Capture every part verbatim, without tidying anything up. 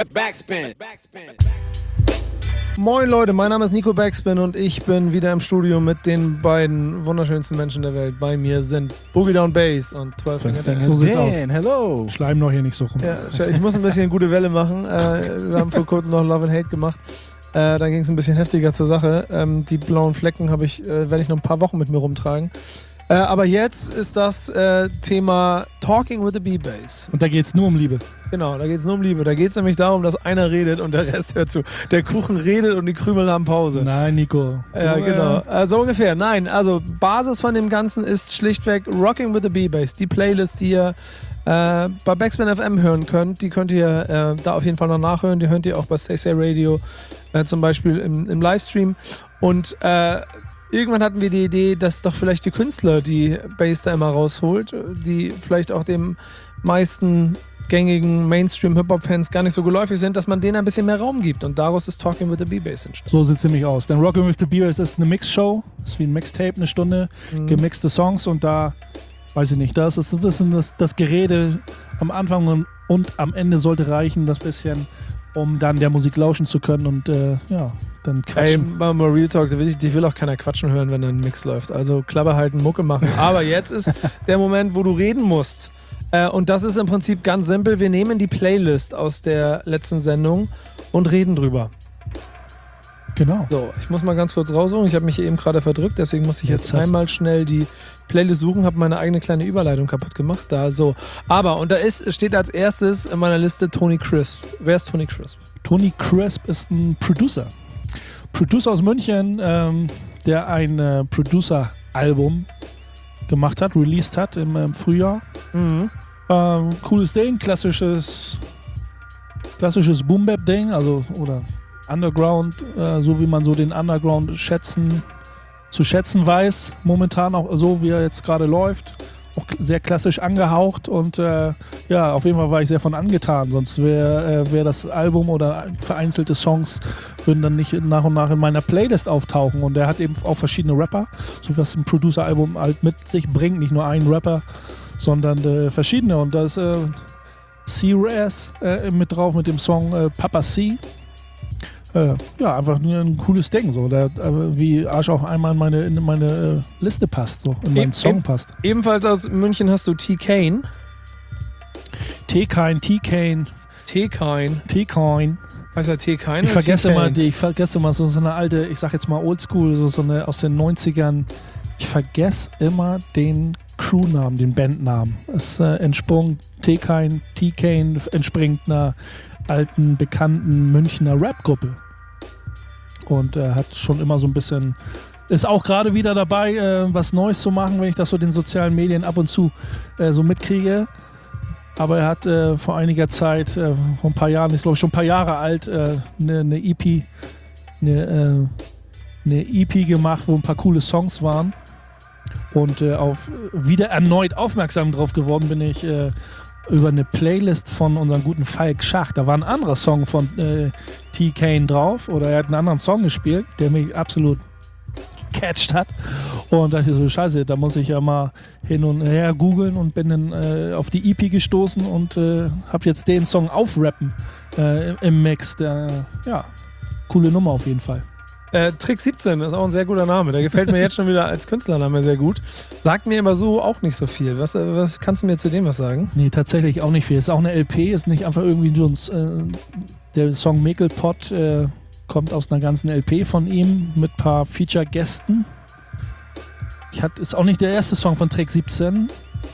Backspin. Moin Leute, mein Name ist Nico Backspin und ich bin wieder im Studio mit den beiden wunderschönsten Menschen der Welt. Bei mir sind Boogie Down Bass und zwölf Finger Dan. So sieht's aus. Hello. Schleim doch hier nicht so rum. Ja, ich muss ein bisschen gute Welle machen. Äh, wir haben vor kurzem noch Love and Hate gemacht. Äh, da ging es ein bisschen heftiger zur Sache. Ähm, die blauen Flecken habe ich, äh, werde ich noch ein paar Wochen mit mir rumtragen. Äh, aber jetzt ist das äh, Thema Talking with the B-Bass. Und da geht's nur um Liebe. Genau, da geht es nur um Liebe. Da geht es nämlich darum, dass einer redet und der Rest hört zu. Der Kuchen redet und die Krümel haben Pause. Nein, Nico. Ja, du, genau. Äh, Äh, so ungefähr. Nein, also Basis von dem Ganzen ist schlichtweg Rocking with the B-Bass. Die Playlist, die ihr äh, bei Backspin F M hören könnt, die könnt ihr äh, da auf jeden Fall noch nachhören. Die hört ihr auch bei Say Say Radio, äh, zum Beispiel im, im Livestream. Und äh, irgendwann hatten wir die Idee, dass doch vielleicht die Künstler die Bass da immer rausholt, die vielleicht auch dem meisten gängigen Mainstream-Hip-Hop-Fans gar nicht so geläufig sind, dass man denen ein bisschen mehr Raum gibt. Und daraus ist Talking with the B-Bass entstanden. So sieht's nämlich aus. Denn Rockin' with the B-Bass ist eine Mix-Show. Ist wie ein Mixtape, eine Stunde, mhm. gemixte Songs. Und da, weiß ich nicht, da ist es ein bisschen das, das Gerede am Anfang und, und am Ende sollte reichen, das bisschen, um dann der Musik lauschen zu können. Und äh, ja, dann quatschen. Ey, mal Real Talk, die will, die will auch keiner quatschen hören, wenn ein Mix läuft. Also Klappe halten, Mucke machen. Aber jetzt ist der Moment, wo du reden musst. Äh, und das ist im Prinzip ganz simpel. Wir nehmen die Playlist aus der letzten Sendung und reden drüber. Genau. So, ich muss mal ganz kurz raussuchen. Ich habe mich eben gerade verdrückt, deswegen muss ich jetzt, jetzt einmal schnell die Playlist suchen, habe meine eigene kleine Überleitung kaputt gemacht. Da so. Aber, und da ist, steht als erstes in meiner Liste Tony Crisp. Wer ist Tony Crisp? Tony Crisp ist ein Producer. Producer aus München, ähm, der ein äh, Producer-Album gemacht hat, released hat im, im Frühjahr. Mhm. Ähm, cooles Ding, klassisches, klassisches Boom-Bap-Ding, also oder Underground, äh, so wie man so den Underground schätzen, zu schätzen weiß, momentan auch so, wie er jetzt gerade läuft. Auch sehr klassisch angehaucht und äh, ja, auf jeden Fall war ich sehr von angetan, sonst wäre äh, wär das Album oder vereinzelte Songs würden dann nicht nach und nach in meiner Playlist auftauchen und er hat eben auch verschiedene Rapper, so was ein Producer-Album halt mit sich bringt, nicht nur einen Rapper, sondern äh, verschiedene und da ist äh, C-Raz äh, mit drauf mit dem Song äh, Papa C. Äh, ja, einfach nur ein cooles Ding, so, der, äh, wie Arsch auch einmal in meine, in meine äh, Liste passt, so, in meinen e- Song e- passt. Ebenfalls aus München hast du T-Kane. T-Kane, T-Kane. T-Kane. T-Kane. Heißt er T-Kane? Ich vergesse immer, die, ich vergesse immer so, so eine alte, ich sag jetzt mal Oldschool, so, so eine aus den neunzigern. Ich vergesse immer den Crewnamen, den Bandnamen. Es äh, entsprung T-Kane, T-Kane entspringt einer alten, bekannten Münchner Rap-Gruppe. Und er äh, hat schon immer so ein bisschen, ist auch gerade wieder dabei, äh, was Neues zu machen, wenn ich das so den sozialen Medien ab und zu äh, so mitkriege. Aber er hat äh, vor einiger Zeit, äh, vor ein paar Jahren, ist glaube ich schon ein paar Jahre alt, eine äh, ne, ne E P, eine äh, ne E P gemacht, wo ein paar coole Songs waren. Und äh, auf wieder erneut aufmerksam drauf geworden bin ich äh, über eine Playlist von unserem guten Falk Schach. Da war ein anderer Song von äh, T-Kane drauf oder er hat einen anderen Song gespielt, der mich absolut gecatcht hat. Und da dachte ich so, scheiße, da muss ich ja mal hin und her googeln und bin dann äh, auf die E P gestoßen und äh, habe jetzt den Song aufrappen äh, im Mix. Der, ja, coole Nummer auf jeden Fall. Äh, Trick siebzehn ist auch ein sehr guter Name. Der gefällt mir jetzt schon wieder als Künstlername sehr gut. Sagt mir aber so auch nicht so viel. Was, was kannst du mir zu dem was sagen? Nee, tatsächlich auch nicht viel. Ist auch eine L P, ist nicht einfach irgendwie so ein, äh, der Song Mekelpot äh, kommt aus einer ganzen L P von ihm mit ein paar Feature-Gästen. Ich hatte, ist auch nicht der erste Song von Trick siebzehn.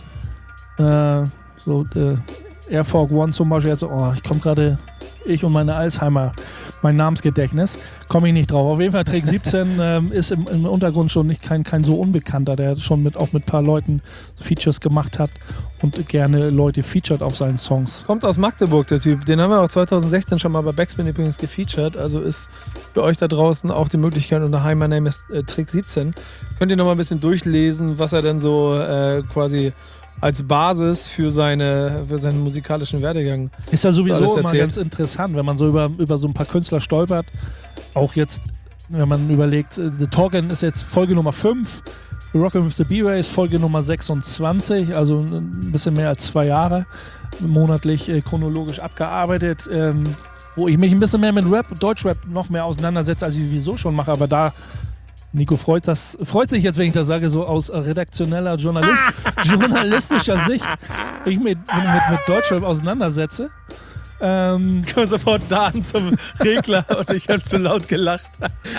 Äh, so äh, Air Force One zum Beispiel. Jetzt, oh, ich komme gerade, ich und meine Alzheimer, mein Namensgedächtnis, komme ich nicht drauf. Auf jeden Fall Trick siebzehn ähm, ist im, im Untergrund schon nicht kein, kein so Unbekannter, der schon mit, auch mit ein paar Leuten Features gemacht hat und gerne Leute featured auf seinen Songs. Kommt aus Magdeburg, der Typ. Den haben wir auch zwanzig sechzehn schon mal bei Backspin übrigens gefeatured. Also ist für euch da draußen auch die Möglichkeit unter Hi, my name is äh, Trick siebzehn. Könnt ihr noch mal ein bisschen durchlesen, was er denn so äh, quasi als Basis für, seine, für seinen musikalischen Werdegang. Ist ja sowieso immer ganz interessant, wenn man so über, über so ein paar Künstler stolpert. Auch jetzt, wenn man überlegt, The Talkin' ist jetzt Folge Nummer fünf, Rockin' with the B-Bass Folge Nummer sechsundzwanzig, also ein bisschen mehr als zwei Jahre, monatlich äh, chronologisch abgearbeitet. Ähm, wo ich mich ein bisschen mehr mit Rap, Deutschrap noch mehr auseinandersetze, als ich sowieso schon mache, aber da Nico freut, das, freut sich jetzt, wenn ich das sage, so aus redaktioneller, Journalist, journalistischer Sicht, ich mich mit, mit, mit Deutschrap auseinandersetze. Ähm, Ich komme sofort da an zum Regler und ich habe zu laut gelacht.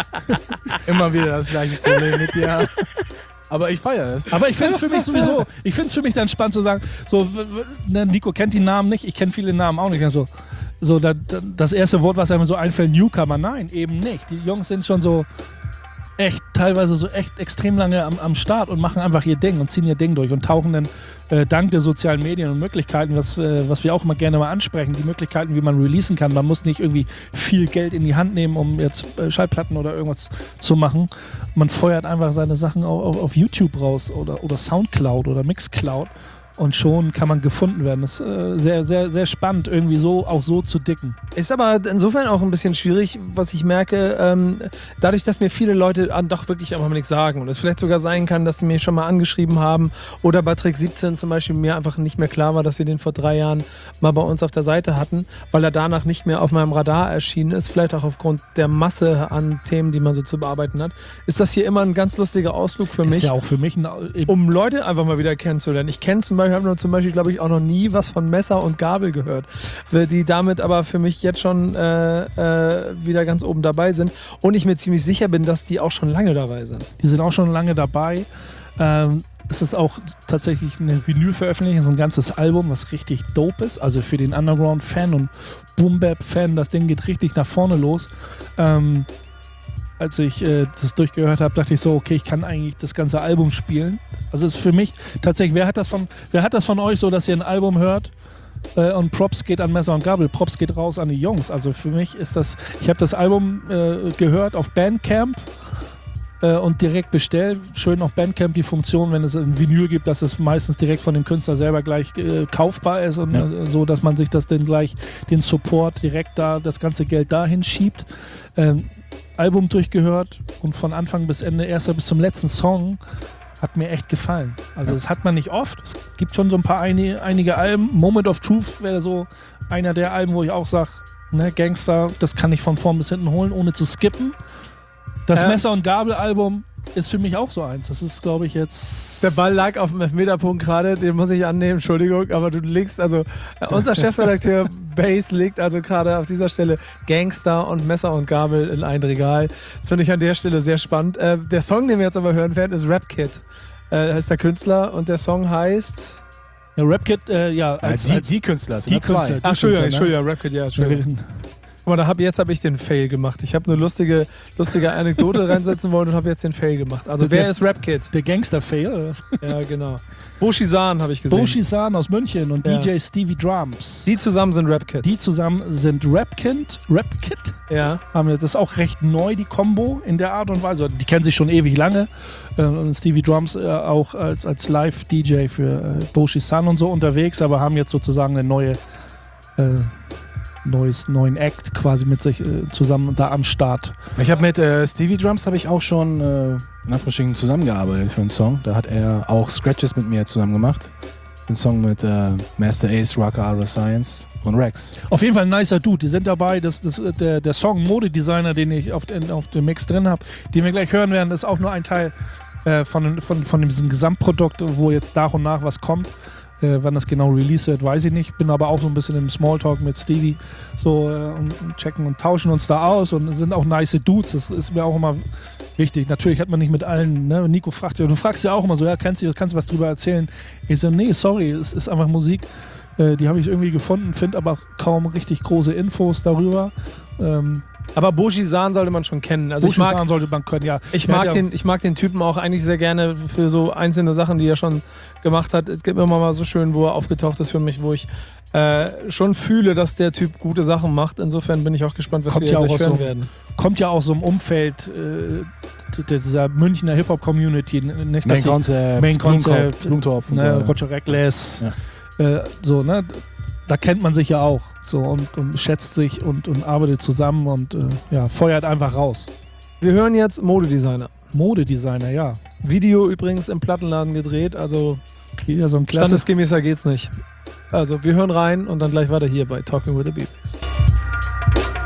Immer wieder das gleiche Problem mit dir. Aber ich feiere es. aber ich finde es für mich sowieso, ich finde es für mich dann spannend zu sagen, so, w- w- ne, Nico kennt die Namen nicht, ich kenne viele Namen auch nicht. So, so da, da, das erste Wort, was einem so einfällt, Newcomer, nein, eben nicht. Die Jungs sind schon so echt, teilweise so echt extrem lange am, am Start und machen einfach ihr Ding und ziehen ihr Ding durch und tauchen dann äh, dank der sozialen Medien und Möglichkeiten, was, äh, was wir auch immer gerne mal ansprechen, die Möglichkeiten, wie man releasen kann. Man muss nicht irgendwie viel Geld in die Hand nehmen, um jetzt äh, Schallplatten oder irgendwas zu machen. Man feuert einfach seine Sachen auf, auf, auf YouTube raus oder, oder Soundcloud oder Mixcloud und schon kann man gefunden werden. Das ist äh, sehr, sehr, sehr spannend, irgendwie so auch so zu dicken. Ist aber insofern auch ein bisschen schwierig, was ich merke, ähm, dadurch, dass mir viele Leute an, doch wirklich einfach mal nichts sagen und es vielleicht sogar sein kann, dass sie mir schon mal angeschrieben haben oder bei Trick siebzehn zum Beispiel mir einfach nicht mehr klar war, dass sie den vor drei Jahren mal bei uns auf der Seite hatten, weil er danach nicht mehr auf meinem Radar erschienen ist, vielleicht auch aufgrund der Masse an Themen, die man so zu bearbeiten hat, ist das hier immer ein ganz lustiger Ausflug für Ist mich, ja auch für mich ein, um Leute einfach mal wieder kennenzulernen. Ich kenne zum Beispiel, habe nur zum Beispiel, glaube ich, auch noch nie was von Messer und Gabel gehört, die damit aber für mich jetzt schon äh, äh, wieder ganz oben dabei sind und ich mir ziemlich sicher bin, dass die auch schon lange dabei sind. Die sind auch schon lange dabei. Ähm, es ist auch tatsächlich eine Vinyl-Veröffentlichung, es ist ein ganzes Album, was richtig dope ist. Also für den Underground-Fan und Boom-Bap-Fan, das Ding geht richtig nach vorne los. Ähm, als ich äh, das durchgehört habe, dachte ich so, okay, ich kann eigentlich das ganze Album spielen. Also es ist für mich tatsächlich, wer hat das von, wer hat das von euch so, dass ihr ein Album hört äh, und Props geht an Messer und Gabel, Props geht raus an die Jungs. Also für mich ist das, ich habe das Album äh, gehört auf Bandcamp äh, und direkt bestellt. Schön auf Bandcamp die Funktion, wenn es ein Vinyl gibt, dass es meistens direkt von dem Künstler selber gleich äh, kaufbar ist und Ja. äh, so, dass man sich das dann gleich, den Support direkt da, das ganze Geld dahin schiebt. Ähm, Album durchgehört und von Anfang bis Ende, erster bis zum letzten Song, hat mir echt gefallen. Also das hat man nicht oft. Es gibt schon so ein paar einige, einige Alben. Moment of Truth wäre so einer der Alben, wo ich auch sage, ne, Gangster, das kann ich von vorn bis hinten holen, ohne zu skippen. Das Ja. Messer- und Gabel-Album ist für mich auch so eins. Das ist, glaube ich, jetzt... Der Ball lag auf dem Elfmeterpunkt gerade, den muss ich annehmen, Entschuldigung, aber du legst, also äh, unser Chefredakteur Bass legt also gerade auf dieser Stelle Gangster und Messer und Gabel in ein Regal. Das finde ich an der Stelle sehr spannend. Äh, der Song, den wir jetzt aber hören werden, ist Rap Kid. Äh, heißt der Künstler und der Song heißt... Ja, Rapkit, äh, ja, als, die, als die Künstler, es sind die ja zwei. Künstler. Ach, Entschuldigung, Künstler, ne? Entschuldigung, Rap Kid, ja, Entschuldigung. wir- Guck mal, da hab, jetzt habe ich den Fail gemacht. Ich habe eine lustige, lustige Anekdote reinsetzen wollen und habe jetzt den Fail gemacht. Also wer Der- ist Rap Kid? der Gangster-Fail. Ja, genau. Boshi-San habe ich gesehen. Boshi-san aus München und Ja. D J Stevie Drums. Die zusammen sind Rap Kid. Die zusammen sind Rapkind, Rapkit. Ja. Haben wir- Das ist auch recht neu, die Combo in der Art und Weise. Die kennen sich schon ewig lange. Äh, Und Stevie Drums äh, auch als, als Live-D J für äh, Boshi-san und so unterwegs, aber haben jetzt sozusagen eine neue, äh, neues, neuen Act quasi mit sich äh, zusammen da am Start. Ich habe mit äh, Stevie Drums habe ich auch schon äh, in Anführungsstrichen zusammengearbeitet für einen Song. Da hat er auch Scratches mit mir zusammen gemacht. Ein Song mit äh, Master Ace, Rocker, Ara Science und Rex. Auf jeden Fall ein nicer Dude. Die sind dabei. Das, das, der, der Song Modedesigner, den ich auf, den, auf dem Mix drin habe, den wir gleich hören werden, ist auch nur ein Teil äh, von, von, von diesem Gesamtprodukt, wo jetzt nach und nach was kommt. Äh, wann das genau release wird, weiß ich nicht. Bin aber auch so ein bisschen im Smalltalk mit Stevie so äh, und, und checken und tauschen uns da aus und sind auch nice Dudes. Das ist mir auch immer wichtig. Natürlich hat man nicht mit allen, ne? Nico fragt ja, du fragst ja auch immer so, ja, kannst du, kannst du was drüber erzählen? Ich so, nee, sorry, es ist einfach Musik. Äh, die habe ich irgendwie gefunden, finde aber kaum richtig große Infos darüber. Ähm, Aber Boshi-san sollte man schon kennen. Also ich mag, Boshi-san sollte man können, ja. ich, Er hat mag ja, den, ich mag den Typen auch eigentlich sehr gerne für so einzelne Sachen, die er schon gemacht hat. Es gibt immer mal so schön, wo er aufgetaucht ist für mich, wo ich äh, schon fühle, dass der Typ gute Sachen macht. Insofern bin ich auch gespannt, was Kommt wir ja gleich auch aus hören so- werden. kommt ja aus so einem Umfeld äh, dieser Münchner Hip-Hop-Community. Nicht, dass Main sie- Concept, Main Concept, Blumentopf und ne, so. Roger Reckless, äh, so, ne? Da kennt man sich ja auch so und, und schätzt sich und, und arbeitet zusammen und äh, ja, feuert einfach raus. Wir hören jetzt Modedesigner. Modedesigner, ja. Video übrigens im Plattenladen gedreht, also Wieder so ein Klasse. standesgemäßer geht's nicht. Also wir hören rein und dann gleich weiter hier bei Talking with the B-Bass.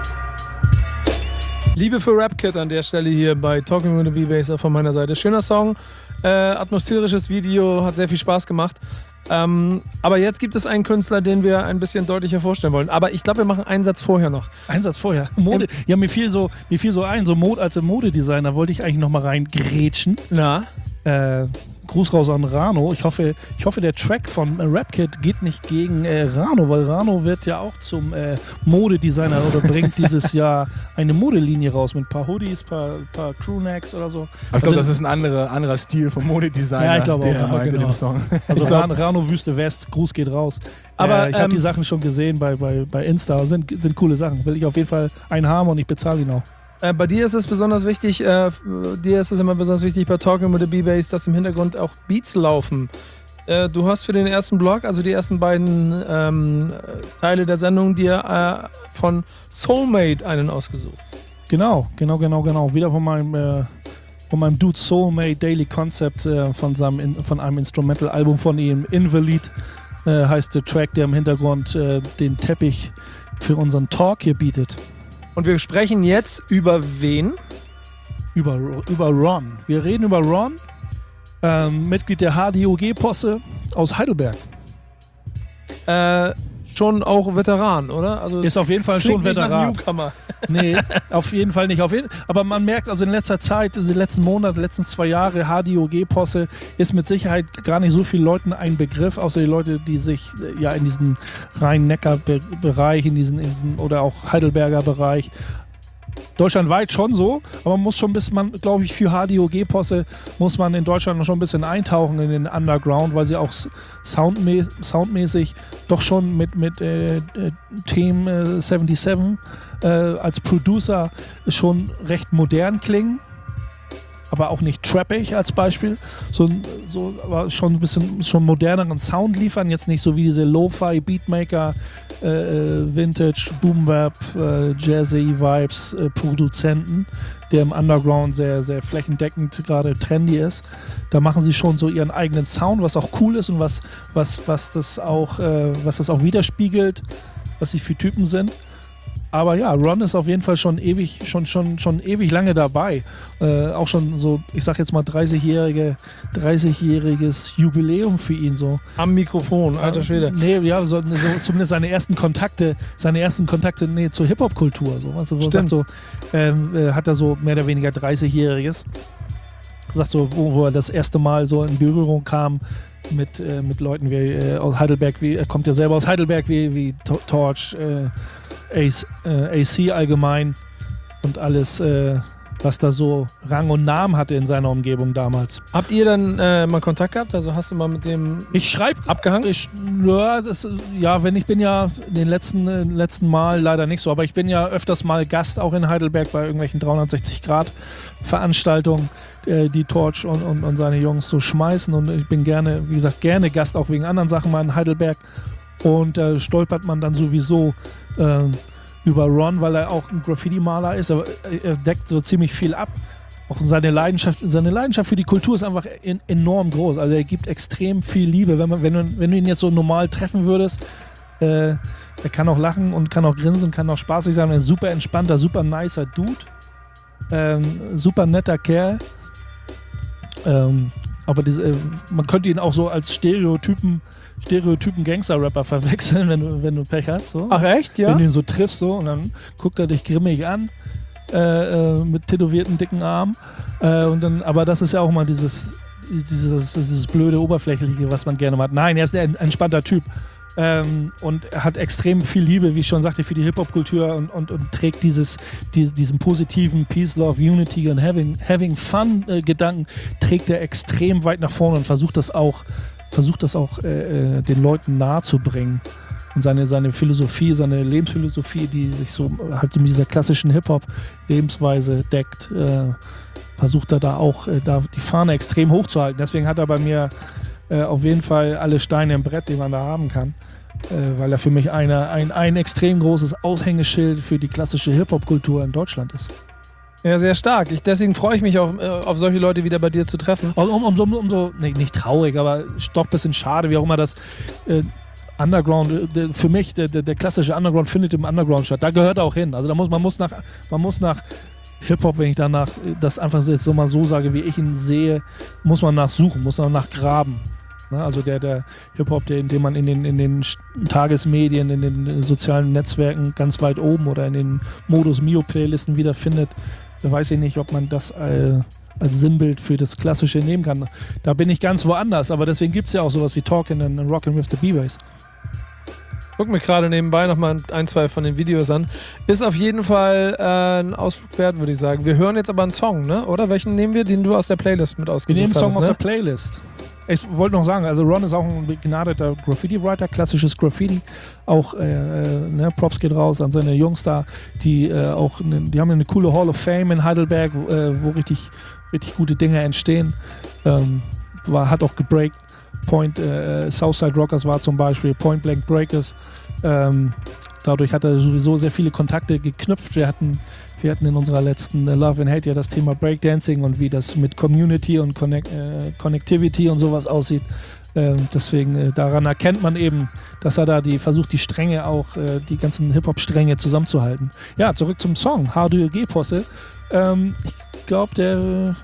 Liebe für Rap-Kid an der Stelle hier bei Talking with the B-Bass von meiner Seite. Schöner Song, äh, atmosphärisches Video, hat sehr viel Spaß gemacht. Ähm, aber jetzt gibt es einen Künstler, den wir ein bisschen deutlicher vorstellen wollen. Aber ich glaube, wir machen einen Satz vorher noch. Einen Satz vorher. Mode. Ja, mir fiel so, mir fiel so ein, so Mode, als Modedesigner wollte ich eigentlich noch mal rein grätschen. Na? Äh, Gruß raus an Rano. Ich hoffe, ich hoffe, der Track von äh, Rap-Kid geht nicht gegen äh, Rano, weil Rano wird ja auch zum äh, Modedesigner oder bringt dieses Jahr eine Modelinie raus mit ein paar Hoodies, ein paar, paar Crewnecks oder so. Ich glaube, also, das ist ein anderer, anderer Stil vom Modedesigner, ja, ich glaube der auch, meinte genau. in dem Song. Also Rano, Rano Wüste West, Gruß geht raus. Aber äh, ich habe ähm, die Sachen schon gesehen bei, bei, bei Insta, sind, sind coole Sachen. Will ich auf jeden Fall einen haben und ich bezahle ihn auch. Äh, bei dir ist es besonders wichtig, äh, dir ist es immer besonders wichtig bei Talking with the B-Bass, dass im Hintergrund auch Beats laufen. Äh, du hast für den ersten Blog, also die ersten beiden ähm, Teile der Sendung, dir äh, von Soulmate einen ausgesucht. Genau, genau, genau, genau. Wieder von meinem, äh, von meinem Dude Soulmate Daily Concept äh, von, seinem, von einem Instrumental-Album von ihm, Invalid, äh, heißt der Track, der im Hintergrund äh, den Teppich für unseren Talk hier bietet. Und wir sprechen jetzt über wen? Über, über Ron. Wir reden über Ron, ähm, Mitglied der H D O G-Posse aus Heidelberg. Äh, schon auch Veteran, oder? Also ist auf jeden Fall schon Veteran. Newcomer. Nee, auf jeden Fall nicht. Auf jeden, aber man merkt also in letzter Zeit, in den letzten Monaten, in den letzten zwei Jahre, H D O G-Posse ist mit Sicherheit gar nicht so vielen Leuten ein Begriff, außer die Leute, die sich ja in diesen Rhein-Neckar-Bereich, in diesen, in diesen oder auch Heidelberger Bereich, deutschlandweit schon so, aber man muss schon ein bisschen, man, glaube ich, für H D O G-Posse muss man in Deutschland schon ein bisschen eintauchen in den Underground, weil sie auch soundmäßig, soundmäßig doch schon mit, mit äh, Team äh, siebenundsiebzig äh, als Producer schon recht modern klingen, aber auch nicht trappig als Beispiel, so, so aber schon ein bisschen schon moderneren Sound liefern, jetzt nicht so wie diese Lo-Fi Beatmaker äh, Vintage, Boom-Bap, äh, Jazzy-Vibes, äh, Produzenten, der im Underground sehr, sehr flächendeckend gerade trendy ist. Da machen sie schon so ihren eigenen Sound, was auch cool ist und was, was, was, das, auch, äh, was das auch widerspiegelt, was sie für Typen sind. Aber ja, Ron ist auf jeden Fall schon ewig, schon, schon, schon ewig lange dabei. Äh, auch schon so, ich sag jetzt mal dreißigjährige, dreißigjähriges Jubiläum für ihn so. Am Mikrofon, alter Schwede. Nee, ja, so, so zumindest seine ersten Kontakte, seine ersten Kontakte nee, zur Hip-Hop-Kultur. So. Also, wo sagt so, ähm, äh, hat er so mehr oder weniger dreißigjähriges. Sagt so, wo, wo er das erste Mal so in Berührung kam mit, äh, mit Leuten wie äh, aus Heidelberg, wie, er kommt ja selber aus Heidelberg, wie, wie Torch, äh, A C allgemein und alles, äh, was da so Rang und Namen hatte in seiner Umgebung damals. Habt ihr dann äh, mal Kontakt gehabt? Also hast du mal mit dem ich schreibe abgehangen? Ich, ja, das, ja, wenn ich bin ja den letzten, äh, letzten Mal leider nicht so, aber ich bin ja öfters mal Gast auch in Heidelberg bei irgendwelchen dreihundertsechzig Grad Veranstaltungen, äh, die Torch und, und, und seine Jungs so schmeißen und ich bin gerne, wie gesagt, gerne Gast auch wegen anderen Sachen mal in Heidelberg. Und da äh, stolpert man dann sowieso äh, über Ron, weil er auch ein Graffiti-Maler ist. Er, er deckt so ziemlich viel ab. Auch seine Leidenschaft, seine Leidenschaft für die Kultur ist einfach in, enorm groß. Also er gibt extrem viel Liebe. Wenn, man, wenn, du, wenn du ihn jetzt so normal treffen würdest, äh, er kann auch lachen und kann auch grinsen, kann auch spaßig sein. Er ist ein super entspannter, super nicer Dude. Ähm, super netter Kerl. Ähm, aber diese, äh, man könnte ihn auch so als Stereotypen Stereotypen Gangster-Rapper verwechseln, wenn du, wenn du Pech hast. So. Ach echt, ja? Wenn du ihn so triffst so, und dann guckt er dich grimmig an äh, äh, mit tätowierten dicken Armen. Äh, und dann, aber das ist ja auch mal dieses, dieses, dieses blöde Oberflächliche, was man gerne hat. Nein, er ist ein entspannter Typ. Ähm, und er hat extrem viel Liebe, wie ich schon sagte, für die Hip-Hop-Kultur und, und, und trägt dieses, die, diesen positiven Peace, Love, Unity und Having, having Fun-Gedanken äh, trägt er extrem weit nach vorne und versucht das auch versucht das auch äh, den Leuten nahe zu bringen. Und seine, seine Philosophie, seine Lebensphilosophie, die sich so halt so mit dieser klassischen Hip-Hop-Lebensweise deckt, äh, versucht er da auch äh, da die Fahne extrem hoch zu halten. Deswegen hat er bei mir äh, auf jeden Fall alle Steine im Brett, die man da haben kann. Äh, weil er für mich eine, ein, ein extrem großes Aushängeschild für die klassische Hip-Hop-Kultur in Deutschland ist. Ja, sehr stark. Ich, deswegen freue ich mich auch, äh, auf solche Leute wieder bei dir zu treffen. Um, umso, um, um so, nee, nicht traurig, aber doch ein bisschen schade, wie auch immer das äh, Underground, der, für mich, der, der, der klassische Underground findet im Underground statt. Da gehört er auch hin. Also da muss, man, muss nach, man muss nach Hip-Hop, wenn ich danach das einfach jetzt so mal so sage, wie ich ihn sehe, muss man nachsuchen, muss man nachgraben. Ne? Also der, der Hip-Hop, den, den man in den, in den Tagesmedien, in den sozialen Netzwerken ganz weit oben oder in den Modus Mio-Playlisten wiederfindet, da weiß ich nicht, ob man das äh, als Sinnbild für das Klassische nehmen kann. Da bin ich ganz woanders, aber deswegen gibt es ja auch sowas wie Talkin' and Rockin' with the B-Bass. Guck mir gerade nebenbei nochmal ein, zwei von den Videos an. Ist auf jeden Fall äh, ein Ausflug wert, würde ich sagen. Wir hören jetzt aber einen Song, ne? Oder welchen nehmen wir, den du aus der Playlist mit ausgesucht hast? Wir nehmen einen Song aus ne? der Playlist. Ich wollte noch sagen, also Ron ist auch ein begnadeter Graffiti-Writer, klassisches Graffiti. Auch äh, ne, Props geht raus an seine Jungs da, die äh, auch, ne, die haben eine coole Hall of Fame in Heidelberg, äh, wo richtig, richtig gute Dinge entstehen. Ähm, war, hat auch gebreakt. Point, äh, Southside Rockers war zum Beispiel, Point Blank Breakers. Ähm, dadurch hat er sowieso sehr viele Kontakte geknüpft. Wir hatten, wir hatten in unserer letzten äh, Love and Hate ja das Thema Breakdancing und wie das mit Community und Connect, äh, Connectivity und sowas aussieht. Ähm, deswegen, äh, daran erkennt man eben, dass er da die versucht, die Stränge auch, äh, die ganzen Hip-Hop-Stränge zusammenzuhalten. Ja, zurück zum Song, How Do You Get Posse. Ähm, ich glaube, der äh,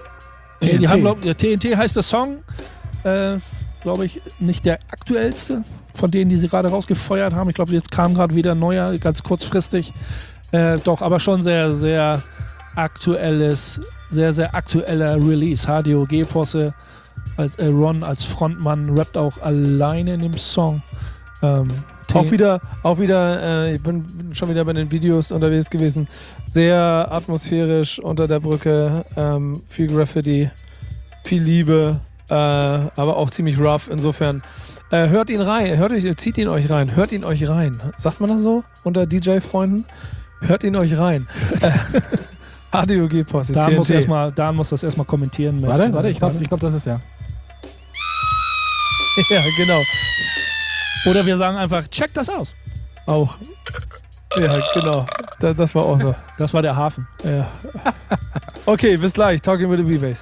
T N T. Die haben, glaub, der T N T heißt der Song. Äh, glaube ich, nicht der aktuellste von denen, die sie gerade rausgefeuert haben. Ich glaube, jetzt kam gerade wieder ein neuer, ganz kurzfristig. Äh, doch, aber schon sehr, sehr aktuelles, sehr, sehr aktueller Release. H D O G-Posse als äh, Ron als Frontmann rappt auch alleine in dem Song. Ähm, Auch wieder, auch wieder äh, ich bin schon wieder bei den Videos unterwegs gewesen. Sehr atmosphärisch unter der Brücke, ähm, viel Graffiti, viel Liebe. Äh, aber auch ziemlich rough, insofern. Äh, hört ihn rein, hört euch, zieht ihn euch rein, hört ihn euch rein. Sagt man das so unter D J-Freunden? Hört ihn euch rein. äh, H D O G-Posse, Dan muss, erstmal, Dan muss das erstmal kommentieren. Mit, warte, warte, ich glaube, ich glaub, das ist ja. Ja, genau. Oder wir sagen einfach, check das aus. Auch. Ja, genau. Da, das war auch so. Das war der Hafen. Ja. Okay, bis gleich. Talking with the B-Bass.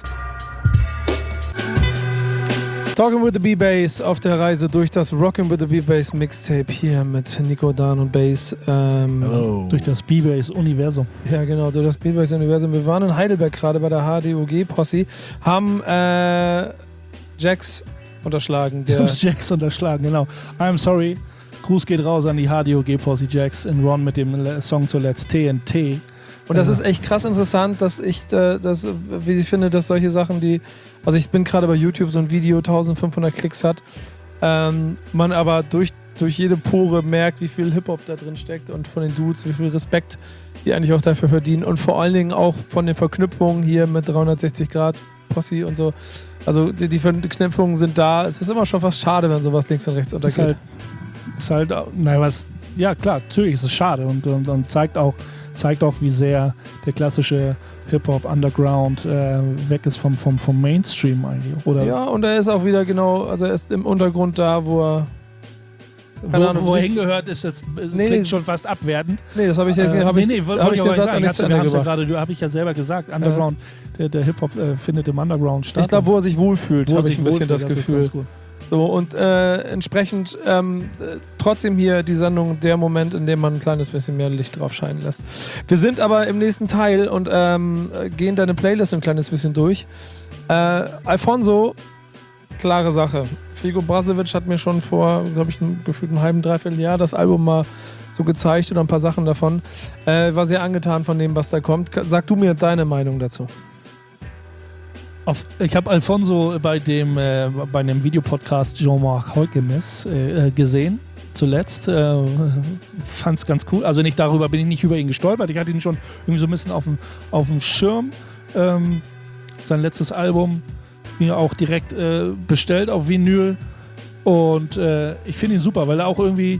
Talking with the B-Bass auf der Reise durch das Rockin' with the B-Bass Mixtape hier mit Nico, Dan und Bass. Ähm, Hello. Durch das B-Bass-Universum. Ja, genau, durch das B-Bass-Universum. Wir waren in Heidelberg gerade bei der H D O G-Posse, haben äh, Jax unterschlagen. Der Jax unterschlagen, genau. I'm sorry. Gruß geht raus an die H D O G-Posse Jax in Ron mit dem Song zuletzt T N T. Und das ist echt krass interessant, dass ich, äh, das, wie ich finde, dass solche Sachen, die, also ich bin gerade bei YouTube, so ein Video eintausendfünfhundert Klicks hat, ähm, man aber durch, durch jede Pore merkt, wie viel Hip-Hop da drin steckt und von den Dudes, wie viel Respekt die eigentlich auch dafür verdienen und vor allen Dingen auch von den Verknüpfungen hier mit dreihundertsechzig Grad Posse und so. Also die, die Verknüpfungen sind da. Es ist immer schon fast schade, wenn sowas links und rechts untergeht. Ist halt, ist halt naja, was, ja klar, natürlich ist es schade und, und, und zeigt auch, zeigt auch, wie sehr der klassische Hip-Hop Underground äh, weg ist vom, vom, vom Mainstream eigentlich. Oder? Ja, und er ist auch wieder genau, also er ist im Untergrund da, wo er Wo, Ahnung, wo er hingehört, ist jetzt nee, klingt nee, schon fast abwertend. Nee, das habe ich, äh, hab nee, ich, nee, hab ich, ich den Satz sagen. nicht zu Wir Ende ja gerade, habe ich ja selber gesagt, Underground, ja. der, der Hip-Hop äh, findet im Underground statt. Ich glaube, wo er sich wohlfühlt, habe ich ein bisschen das, das Gefühl. So, und äh, entsprechend ähm, trotzdem hier die Sendung der Moment, in dem man ein kleines bisschen mehr Licht drauf scheinen lässt. Wir sind aber im nächsten Teil und ähm, gehen deine Playlist ein kleines bisschen durch. Äh, Alfonso, klare Sache. Figo Brasovic hat mir schon vor, glaube ich, ein, gefühlt einem halben, dreiviertel Jahr das Album mal so gezeigt oder ein paar Sachen davon. Äh, war sehr angetan von dem, was da kommt. Sag du mir deine Meinung dazu. Auf, ich habe Alfonso bei dem äh, bei einem Videopodcast Jean-Marc Holkemes äh, gesehen, zuletzt. Äh, Fand es ganz cool. Also nicht darüber bin ich nicht über ihn gestolpert. Ich hatte ihn schon irgendwie so ein bisschen auf dem auf dem Schirm. Ähm, sein letztes Album mir auch direkt äh, bestellt auf Vinyl. Und äh, ich finde ihn super, weil er auch irgendwie,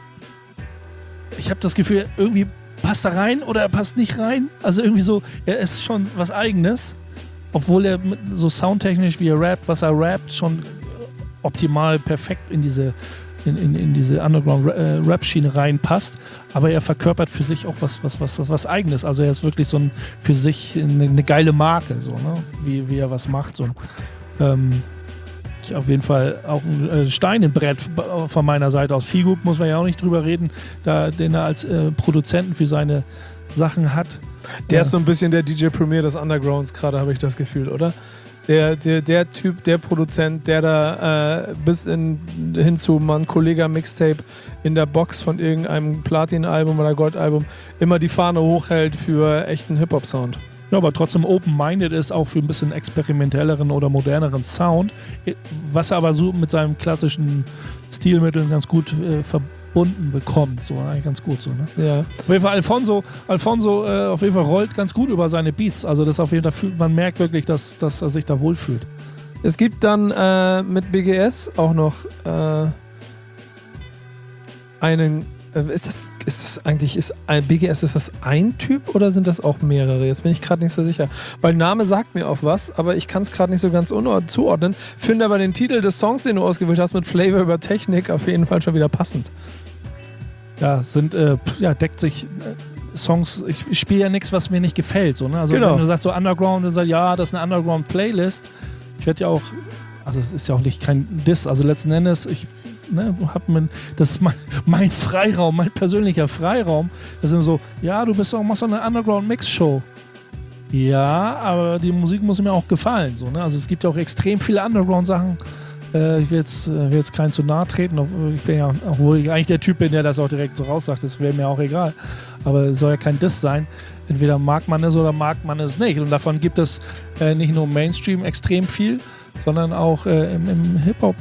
ich habe das Gefühl, irgendwie passt er rein oder er passt nicht rein. Also irgendwie so, er ist schon was Eigenes. Obwohl er so soundtechnisch, wie er rappt, was er rappt, schon optimal perfekt in diese, in, in, in diese Underground-Rap-Schiene reinpasst. Aber er verkörpert für sich auch was, was, was, was Eigenes. Also er ist wirklich so ein, für sich eine, eine geile Marke, so, ne? wie, wie er was macht. So. Ähm, auf jeden Fall auch ein äh, Stein im Brett von meiner Seite aus. Figu muss man ja auch nicht drüber reden, da, den er als äh, Produzenten für seine Sachen hat. Der äh, ist so ein bisschen der D J Premier des Undergrounds gerade, habe ich das Gefühl, oder? Der, der, der Typ, der Produzent, der da äh, bis in, hin zu man Kollega Mixtape in der Box von irgendeinem Platin-Album oder Gold-Album immer die Fahne hochhält für echten Hip-Hop-Sound. Ja, aber trotzdem open-minded ist, auch für ein bisschen experimentelleren oder moderneren Sound, was er aber so mit seinen klassischen Stilmitteln ganz gut äh, verbunden bekommt. So, eigentlich ganz gut so, ne? Ja. Auf jeden Fall Alfonso, Alfonso äh, auf jeden Fall rollt ganz gut über seine Beats. Also das auf jeden Fall fühlt, man merkt wirklich, dass, dass er sich da wohlfühlt. Es gibt dann äh, mit B G S auch noch äh, einen. Äh, ist das, ist das eigentlich, ist ein B G S, ist das ein Typ oder sind das auch mehrere? Jetzt bin ich gerade nicht so sicher. Weil Name sagt mir auch was, aber ich kann es gerade nicht so ganz zuordnen. Finde aber den Titel des Songs, den du ausgewählt hast, mit Flavor über Technik, auf jeden Fall schon wieder passend. Ja, sind, äh, ja, deckt sich. Äh, Songs, ich, ich spiele ja nichts, was mir nicht gefällt. So, ne? Also genau. Wenn du sagst so Underground, du sagst, ja, das ist eine Underground-Playlist. Ich werde ja auch, also es ist ja auch nicht kein Diss, also letzten Endes, ich ne, hab mein, das ist mein, mein Freiraum, mein persönlicher Freiraum. Das sind so, ja, du bist auch, machst so eine Underground-Mix-Show. Ja, aber die Musik muss mir auch gefallen. So, ne? Also es gibt ja auch extrem viele Underground-Sachen. Äh, ich will jetzt, äh, will jetzt keinen zu nahe treten, ich bin ja, obwohl ich eigentlich der Typ bin, der das auch direkt so raussagt, das wäre mir auch egal. Aber es soll ja kein Diss sein. Entweder mag man es oder mag man es nicht. Und davon gibt es äh, nicht nur im Mainstream extrem viel, sondern auch äh, im, im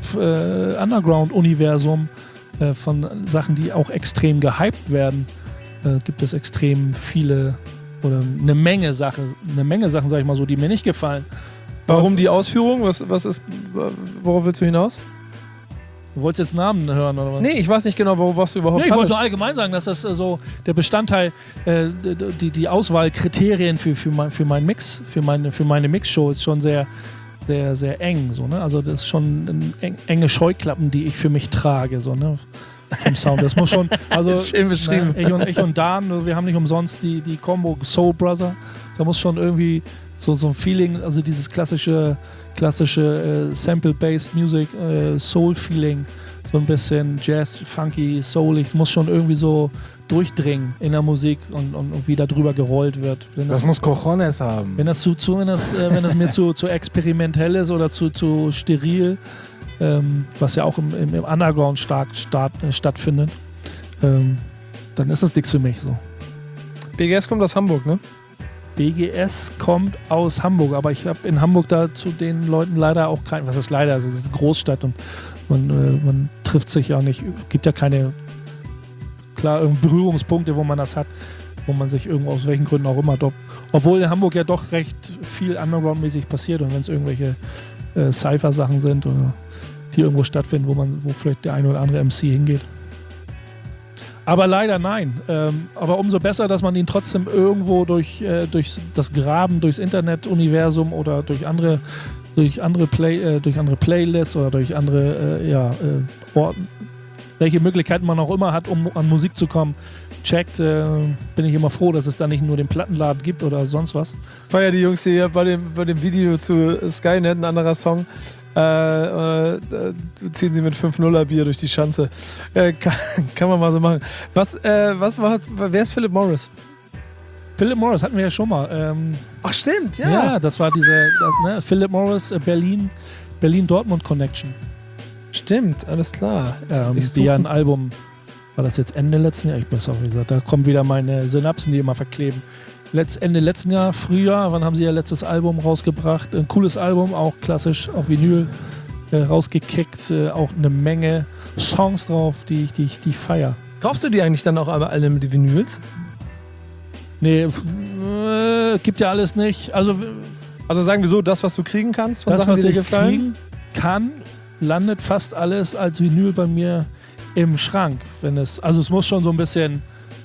Hip-Hop-Underground-Universum äh, von Sachen, die auch extrem gehypt werden, äh, gibt es extrem viele oder eine Menge Sachen, eine Menge Sachen, sag ich mal so, die mir nicht gefallen. Warum die Ausführung? Was, was ist, worauf willst du hinaus? Du wolltest jetzt Namen hören, oder was? Nee, ich weiß nicht genau, worauf was du überhaupt Nee, ich wollte hattest. nur allgemein sagen, dass das äh, so der Bestandteil, äh, die, die Auswahlkriterien für, für, mein, für meinen Mix, für meine, für meine Mixshow ist schon sehr, sehr, sehr eng. So, ne? Also das ist schon eng, enge Scheuklappen, die ich für mich trage. So, ne? Vom Sound. Das muss schon. Also, ist schön beschrieben. Ne, ich, und, ich und Dan, wir haben nicht umsonst die, die Combo Soul Brother. Da muss schon irgendwie so, so ein Feeling, also dieses klassische, klassische äh, Sample-Based Music, äh, Soul-Feeling, so ein bisschen Jazz, funky, soulig, muss schon irgendwie so durchdringen in der Musik und, und, und wie da drüber gerollt wird. Wenn Das, das muss Cojones haben. Wenn das, zu, zu, wenn das, äh, wenn das mir zu, zu experimentell ist oder zu, zu steril, ähm, was ja auch im, im, im Underground stark start, äh, stattfindet, ähm, dann ist das nichts für mich so. B G S kommt aus Hamburg, ne? B G S kommt aus Hamburg, aber ich habe in Hamburg da zu den Leuten leider auch kein, was ist leider, also es ist eine Großstadt und man, äh, man trifft sich ja nicht, gibt ja keine, klar, Berührungspunkte, wo man das hat, wo man sich irgendwo aus welchen Gründen auch immer, doch, obwohl in Hamburg ja doch recht viel Underground-mäßig passiert und wenn es irgendwelche äh, Cypher-Sachen sind oder die irgendwo stattfinden, wo man, wo vielleicht der eine oder andere M C hingeht. Aber leider nein. Ähm, aber umso besser, dass man ihn trotzdem irgendwo durch, äh, durch das Graben, durchs Internet-Universum oder durch andere, durch andere, Play, äh, durch andere Playlists oder durch andere äh, ja, äh, Orten, welche Möglichkeiten man auch immer hat, um an Musik zu kommen, checkt, äh, bin ich immer froh, dass es da nicht nur den Plattenladen gibt oder sonst was. War ja die Jungs hier bei dem, bei dem Video zu Skynet, ein anderer Song. Äh, äh, ziehen sie mit fünf nuller Bier durch die Schanze. Äh, kann, kann man mal so machen. Was, äh, was macht, wer ist Philip Morris? Philip Morris hatten wir ja schon mal. Ähm, Ach stimmt, ja. ja. das war diese, das, ne, Philip Morris, äh, Berlin, Berlin-Dortmund-Connection. Stimmt, alles klar. Ähm, Ich die ja ein suche- Album, war das jetzt Ende letzten Jahr? Ich weiß auch, wie gesagt, da kommen wieder meine Synapsen, die immer verkleben. Letz, Ende letzten Jahr, Frühjahr, wann haben sie ihr letztes Album rausgebracht? Ein cooles Album, auch klassisch auf Vinyl äh, rausgekickt. Äh, auch eine Menge Songs drauf, die ich, die ich, die ich feier. Kaufst du die eigentlich dann auch alle mit den Vinyls? Nee, f- äh, gibt ja alles nicht. Also Also sagen wir so, das, was du kriegen kannst von das, Sachen, was die dir ich gefallen? kriegen kann, landet fast alles als Vinyl bei mir im Schrank. Wenn es, also es muss schon so ein bisschen.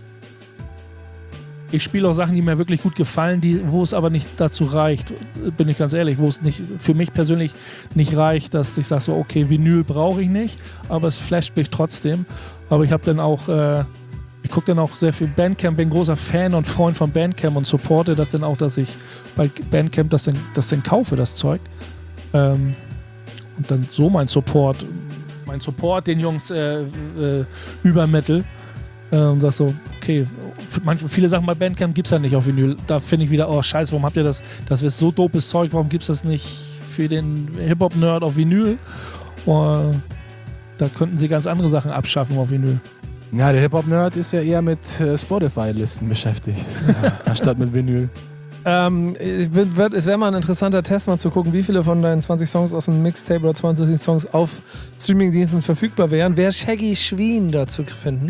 Ich spiele auch Sachen, die mir wirklich gut gefallen, die, wo es aber nicht dazu reicht, bin ich ganz ehrlich, wo es nicht für mich persönlich nicht reicht, dass ich sage so, okay, Vinyl brauche ich nicht, aber es flasht mich trotzdem. Aber ich habe dann auch, äh, ich gucke dann auch sehr viel Bandcamp, bin großer Fan und Freund von Bandcamp und supporte das dann auch, dass ich bei Bandcamp das dann, das dann kaufe, das Zeug. Ähm, und dann so mein Support, mein Support den Jungs äh, äh, übermittel äh, und sag so, okay, manche, viele Sachen bei Bandcamp gibt es ja nicht auf Vinyl. Da finde ich wieder, oh scheiße, warum habt ihr das? Das ist so dopes Zeug, warum gibt es das nicht für den Hip-Hop-Nerd auf Vinyl? Oh, da könnten sie ganz andere Sachen abschaffen auf Vinyl. Ja, der Hip-Hop-Nerd ist ja eher mit äh, Spotify-Listen beschäftigt, ja, anstatt mit Vinyl. Ähm, ich bin, wird, es wäre mal ein interessanter Test, mal zu gucken, wie viele von deinen zwanzig Songs aus dem Mixtape oder zwanzig Songs auf Streamingdiensten verfügbar wären. Wäre Shaggy Schwien da zu finden?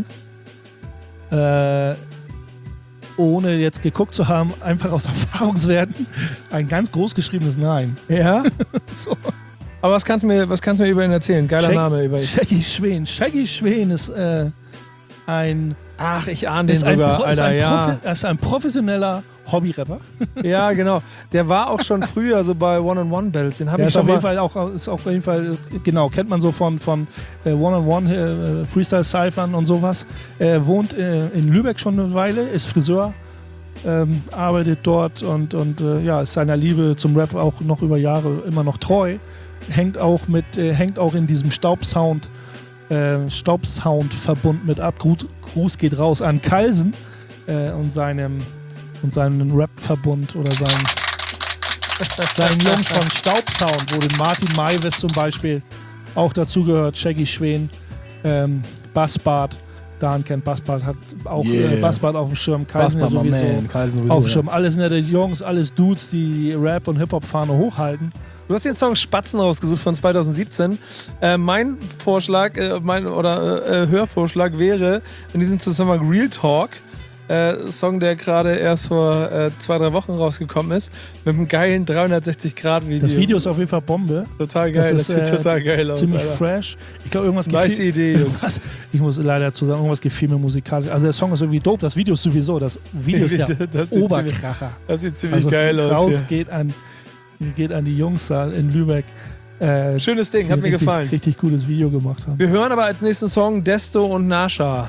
Äh, ohne jetzt geguckt zu haben, einfach aus Erfahrungswerten, ein ganz groß geschriebenes Nein. Ja? So. Aber was kannst du mir, was kannst du mir über ihn erzählen? Geiler Shag- Name über ihn. Shaggy Schwen. Shaggy Schwen ist äh, ein Ach, ich ahne den ist ein, sogar, Pro- ist Alter, ein, ja. Profi- ist ein professioneller Hobby-Rapper. Ja, genau. Der war auch schon früher so bei One-on-One-Battles. Den habe Ja, ich ist schon auf mal... jeden Fall auch, ist auch auf jeden Fall, genau, kennt man so von, von äh, One-on-One, äh, Freestyle-Cyphern und sowas. Er wohnt äh, in Lübeck schon eine Weile, ist Friseur, ähm, arbeitet dort und, und äh, ja, ist seiner Liebe zum Rap auch noch über Jahre immer noch treu. Hängt auch, mit, äh, hängt auch in diesem Staubsound, äh, Staubsound-Verbund mit ab. Gruß, Gruß geht raus an Kalsen äh, und seinem und seinen Rap-Verbund oder seinen, seinen Jungs von Staubsound, wo den Martin Maivis zum Beispiel auch dazugehört, Shaggy Schwen, ähm, Bassbart, Dan kennt Bassbart, hat auch Yeah. äh, Bassbart auf dem Schirm, Kalsen ja Bassbart, my sowieso man. Kalsen sowieso, auf dem ja. Schirm. Alles nette Jungs, alles Dudes, die Rap- und Hip-Hop-Fahne hochhalten. Du hast den Song Spatzen rausgesucht von zwanzig siebzehn. Äh, mein Vorschlag äh, mein, oder äh, Hörvorschlag wäre in diesem Zusammenhang Real Talk. Äh, Song, der gerade erst vor äh, zwei, drei Wochen rausgekommen ist, mit einem geilen dreihundertsechzig Grad Video. Das Video ist auf jeden Fall Bombe. total geil, das das, ist, sieht äh, total geil aus. Ziemlich Alter. fresh. Ich glaube, irgendwas Nice gefiel, Idee, Jungs. irgendwas, ich muss leider dazu sagen, irgendwas gefiel mir musikalisch. Also der Song ist irgendwie dope, das Video ist sowieso, das Video ist ja Das sieht Oberkracher. Das sieht ziemlich Also geil aus. raus Hier. geht an, geht an die Jungs da in Lübeck. Äh, Schönes Ding, die hat mir richtig, gefallen. Richtig gutes Video gemacht haben. Wir hören aber als nächsten Song Desto und Nasha.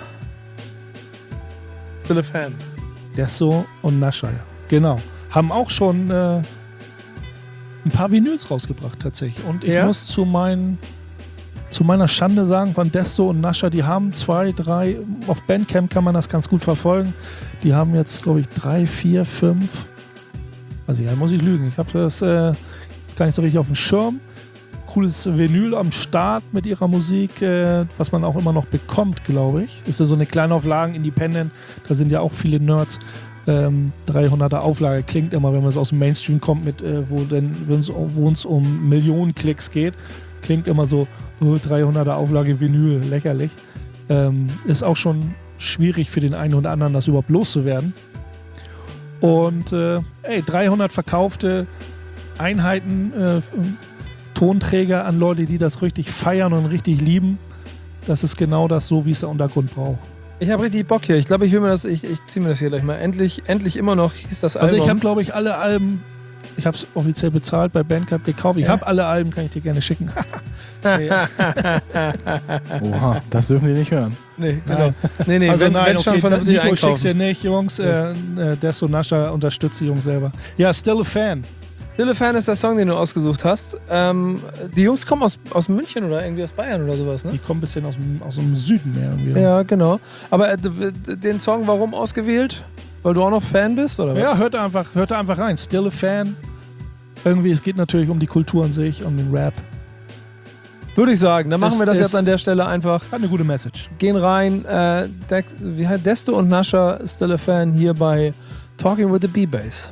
Still a Fan. Desto und Nasha, ja. Genau. Haben auch schon äh, ein paar Vinyls rausgebracht tatsächlich. Und ich Ja? muss zu, mein, zu meiner Schande sagen, von Desto und Nasha, die haben zwei, drei, auf Bandcamp kann man das ganz gut verfolgen. Die haben jetzt, glaube ich, drei, vier, fünf. Also ja, muss ich lügen. Ich habe das äh, gar nicht so richtig auf dem Schirm. Cooles Vinyl am Start mit ihrer Musik, äh, was man auch immer noch bekommt, glaube ich. Ist ja so eine Kleinauflagen, Independent, da sind ja auch viele Nerds. Ähm, dreihunderter Auflage klingt immer, wenn man es aus dem Mainstream kommt, mit, äh, wo es um Millionen Klicks geht, klingt immer so, oh, dreihunderter Auflage Vinyl, lächerlich. Ähm, ist auch schon schwierig für den einen oder anderen, das überhaupt loszuwerden. Und äh, ey, dreihundert verkaufte Einheiten, äh, Tonträger an Leute, die das richtig feiern und richtig lieben. Das ist genau das, so wie es der Untergrund braucht. Ich habe richtig Bock hier. Ich glaube, ich will mir das, ich, ich ziehe mir das hier gleich mal. Endlich, endlich immer noch hieß das Album. Also ich habe, glaube ich, alle Alben, ich habe es offiziell bezahlt bei Bandcamp gekauft. Ich Ja. habe alle Alben, kann ich dir gerne schicken. Oha, das dürfen die nicht hören. Nee, genau. Nee, nee, Also wenn, nein, wenn schon okay, vernünftig Nico, ich schick's einkaufen. dir nicht, Jungs. Äh, äh, Desto Nasha unterstützt die Jungs selber. Ja, Still a Fan. Still a Fan ist der Song, den du ausgesucht hast. Ähm, die Jungs kommen aus, aus München oder irgendwie aus Bayern oder sowas, ne? Die kommen ein bisschen aus dem, aus dem Süden mehr irgendwie. Ja, genau. Aber äh, d- d- den Song warum ausgewählt? Weil du auch noch Fan bist, oder was? Ja, hört einfach, hört einfach rein. Still a Fan. Irgendwie, es geht natürlich um die Kultur an sich, um den Rap. Würde ich sagen. Dann machen Es wir das ist- jetzt an der Stelle einfach. Hat eine gute Message. Gehen rein. Äh, Dex, wie heißt Desto und Nasha, Still a Fan hier bei Talking with the B-Bass.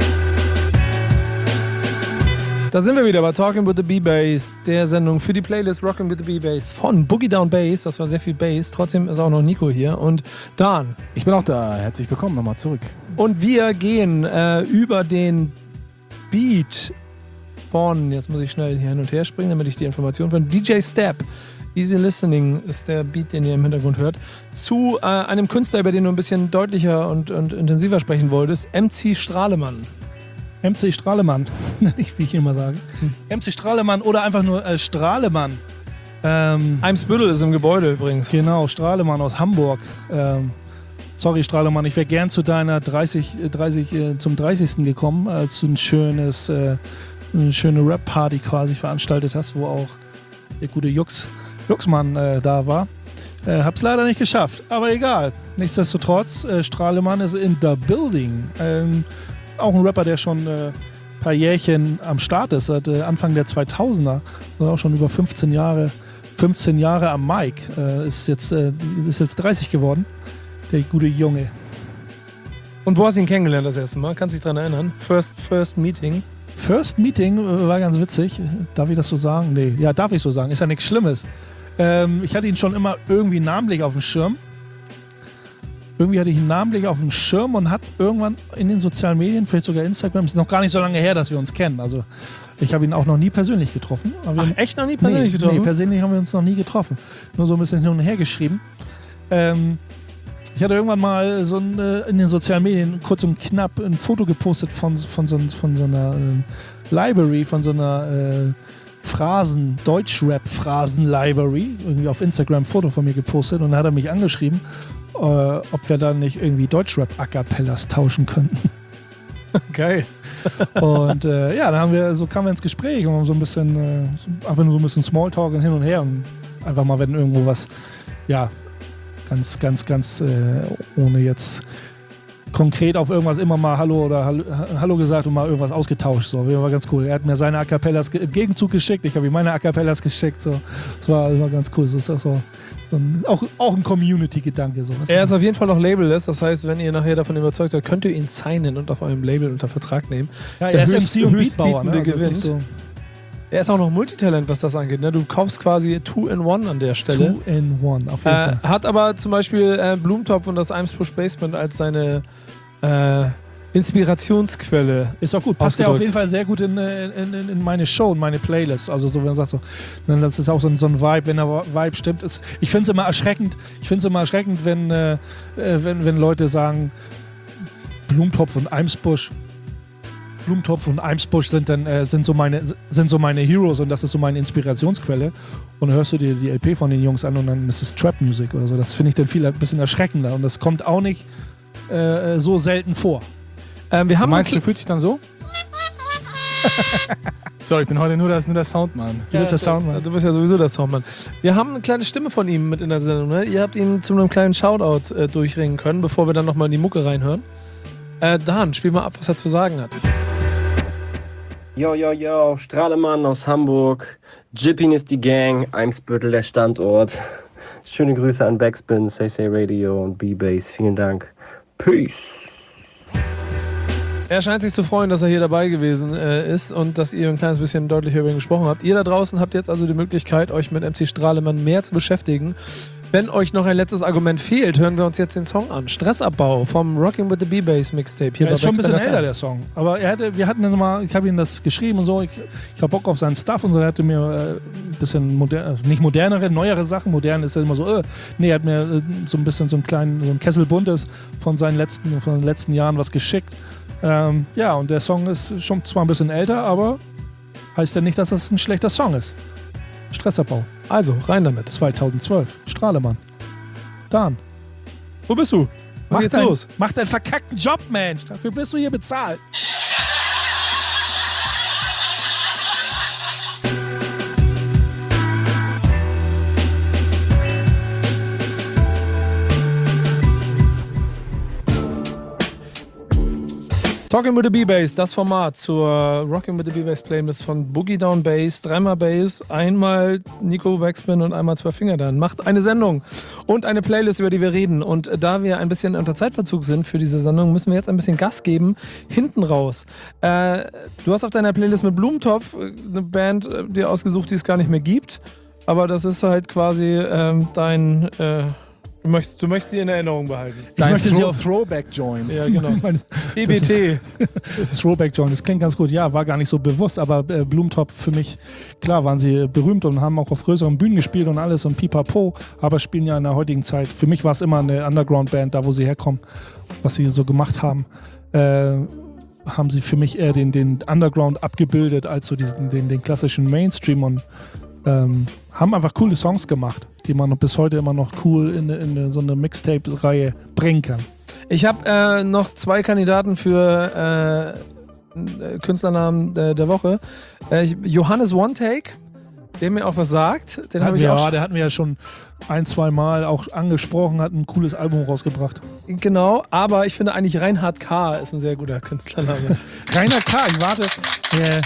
Da sind wir wieder bei Talking with the B-Bass, der Sendung für die Playlist Rockin' with the B-Bass von Boogie Down Bass. Das war sehr viel Bass. Trotzdem ist auch noch Nico hier und Dan. Ich bin auch da. Herzlich willkommen nochmal zurück. Und wir gehen äh, über den Beat von, jetzt muss ich schnell hier hin und her springen, damit ich die Information von D J Step. Easy Listening ist der Beat, den ihr im Hintergrund hört. Zu äh, einem Künstler, über den du ein bisschen deutlicher und, und intensiver sprechen wolltest, M C Strahlemann. M C Strahlemann, nicht wie ich immer sage. Hm. M C Strahlemann oder einfach nur äh, Strahlemann. Ähm, Eimsbüttel ist im Gebäude übrigens. genau, Strahlemann aus Hamburg. Ähm, sorry Strahlemann, ich wäre gern zu deiner dreißig, dreißig, äh, zum dreißigsten gekommen, als du ein schönes äh, eine schöne Rap-Party quasi veranstaltet hast, wo auch der gute Jux, Juxmann äh, da war. Äh, hab's leider nicht geschafft, aber egal. Nichtsdestotrotz, äh, Strahlemann ist in the building. Ähm, auch ein Rapper, der schon ein äh, paar Jährchen am Start ist, seit äh, Anfang der zweitausender. Also auch schon über fünfzehn Jahre, fünfzehn Jahre am Mic. Äh, ist, jetzt, äh, ist jetzt dreißig geworden, der gute Junge. Und wo hast du ihn kennengelernt das erste Mal? Kannst du dich daran erinnern? First, first Meeting? First Meeting äh, war ganz witzig. Darf ich das so sagen? Nee, ja, darf ich so sagen. Ist ja nichts Schlimmes. Ähm, ich hatte ihn schon immer irgendwie namentlich auf dem Schirm. Irgendwie hatte ich ihn namentlich auf dem Schirm und hat irgendwann in den sozialen Medien, vielleicht sogar Instagram, ist noch gar nicht so lange her, dass wir uns kennen. Also ich habe ihn auch noch nie persönlich getroffen. Aber Ach, echt noch nie persönlich nee, getroffen? Nee, persönlich haben wir uns noch nie getroffen. Nur so ein bisschen hin und her geschrieben. Ähm, ich hatte irgendwann mal so ein, äh, in den sozialen Medien kurz und knapp ein Foto gepostet von, von, so, von so einer äh, Library, von so einer äh, Phrasen, Deutschrap-Phrasen-Library, irgendwie auf Instagram ein Foto von mir gepostet und dann hat er mich angeschrieben, äh, ob wir da nicht irgendwie Deutschrap-A-Cappellas tauschen könnten. Geil. Und äh, ja, dann haben wir, so kamen wir ins Gespräch und haben so ein bisschen, äh, so, einfach nur so ein bisschen Smalltalk und hin und her und einfach mal, wenn irgendwo was, ja, ganz, ganz, ganz äh, ohne jetzt konkret auf irgendwas immer mal Hallo oder Hallo, Hallo gesagt und mal irgendwas ausgetauscht. So, das war ganz cool. Er hat mir seine A Cappellas im Gegenzug geschickt, ich habe ihm meine A Cappellas geschickt. So. Das war, das war ganz cool. Das ist auch, so, so ein, auch, auch ein Community-Gedanke. So. Er ist auf jeden Fall noch labelless, das heißt, wenn ihr nachher davon überzeugt seid, könnt ihr ihn signen und auf eurem Label unter Vertrag nehmen. Ja, er ist M C und Beatbauer. Ne? Also gewinnt. so. Er ist auch noch Multitalent, was das angeht. Ne? Du kaufst quasi Two in One an der Stelle. Two in One, auf jeden äh, Fall. Hat aber zum Beispiel äh, Blumentopf und das Eimsbusch Basement als seine äh, Inspirationsquelle. Ist auch gut. Passt ja auf jeden Fall sehr gut in, in, in, in meine Show, in meine Playlist. Also so, wenn man sagt so, das ist auch so ein, so ein Vibe, wenn der Vibe stimmt. Ist, ich finde es immer erschreckend, ich finde es immer erschreckend, wenn, äh, wenn, wenn Leute sagen, Blumentopf und Eimsbusch. Blumentopf und Eimsbusch sind dann äh, sind so meine sind so meine Heroes und das ist so meine Inspirationsquelle. Und dann hörst du dir die L P von den Jungs an und dann ist es Trap Music oder so. Das finde ich dann viel ein bisschen erschreckender und das kommt auch nicht äh, so selten vor. Ähm, wir haben du meinst, du fühlst dich dann so? Sorry, ich bin heute nur, das, nur der Soundmann. Du bist der Soundmann. Du bist ja sowieso der Soundmann. Wir haben eine kleine Stimme von ihm mit in der Sendung. Ne? Ihr habt ihn zu einem kleinen Shoutout äh, durchringen können, bevor wir dann nochmal in die Mucke reinhören. Äh, Dan, spiel mal ab, was er zu sagen hat. Yo, yo, yo, Strahlemann aus Hamburg, Jippin ist die Gang, Eimsbüttel der Standort. Schöne Grüße an Backspin, Say Say Radio und B-Bass. Vielen Dank. Peace. Er scheint sich zu freuen, dass er hier dabei gewesen äh, ist und dass ihr ein kleines bisschen deutlicher über ihn gesprochen habt. Ihr da draußen habt jetzt also die Möglichkeit, euch mit M C Strahlemann mehr zu beschäftigen. Wenn euch noch ein letztes Argument fehlt, hören wir uns jetzt den Song an. Stressabbau vom Rocking with the B-Bass Mixtape. Hier Er ist bei schon ein bisschen Backspin älter, F M. der Song. Aber er hatte, wir hatten dann mal, ich habe ihm das geschrieben und so, ich, ich habe Bock auf seinen Stuff und so, er hatte mir äh, ein bisschen modern, also nicht modernere, neuere Sachen, modern ist ja immer so, äh, nee, er hat mir äh, so ein bisschen so einen kleinen, so ein Kessel Buntes von seinen letzten, von den letzten Jahren was geschickt. Ähm, ja, und der Song ist schon zwar ein bisschen älter, aber heißt ja nicht, dass das ein schlechter Song ist. Stressabbau. Also, rein damit. zweitausendzwölf. Strahlemann. Dan. Wo bist du? Mach, geht's dein, los? mach deinen verkackten Job, Mensch. Dafür bist du hier bezahlt. Talking with the B-Bass, das Format zur Rocking with the B-Bass Playlist von Boogie Down Bass, dreimal Bass, einmal Nico Backspin und einmal zwei Finger dann. Macht eine Sendung und eine Playlist, über die wir reden. Und da wir ein bisschen unter Zeitverzug sind für diese Sendung, müssen wir jetzt ein bisschen Gas geben, hinten raus. Äh, du hast auf deiner Playlist mit Blumentopf eine Band äh, dir ausgesucht, die es gar nicht mehr gibt. Aber das ist halt quasi ähm, dein... Äh, Du möchtest, du möchtest sie in Erinnerung behalten. Dein möchte sie Throw auch- Throwback-Joint. Ja, genau. Das E B T. ist Throwback Joint, das klingt ganz gut. Ja, war gar nicht so bewusst, aber äh, Blumentopf für mich, klar waren sie berühmt und haben auch auf größeren Bühnen gespielt und alles und pipapo, aber spielen ja in der heutigen Zeit. Für mich war es immer eine Underground-Band, da wo sie herkommen, was sie so gemacht haben. Äh, haben sie für mich eher den, den Underground abgebildet als so diesen, den, den klassischen Mainstream und ähm, haben einfach coole Songs gemacht, die man bis heute immer noch cool in, in so eine Mixtape-Reihe bringen kann. Ich habe äh, noch zwei Kandidaten für äh, Künstlernamen äh, der Woche. Äh, ich, Johannes One Take, der mir auch was sagt. Den habe ich ja, auch. der hatten wir ja schon ein, zwei Mal auch angesprochen, hat ein cooles Album rausgebracht. Genau, aber ich finde eigentlich Reinhard K. ist ein sehr guter Künstlername. Rainer K., ich warte. Äh,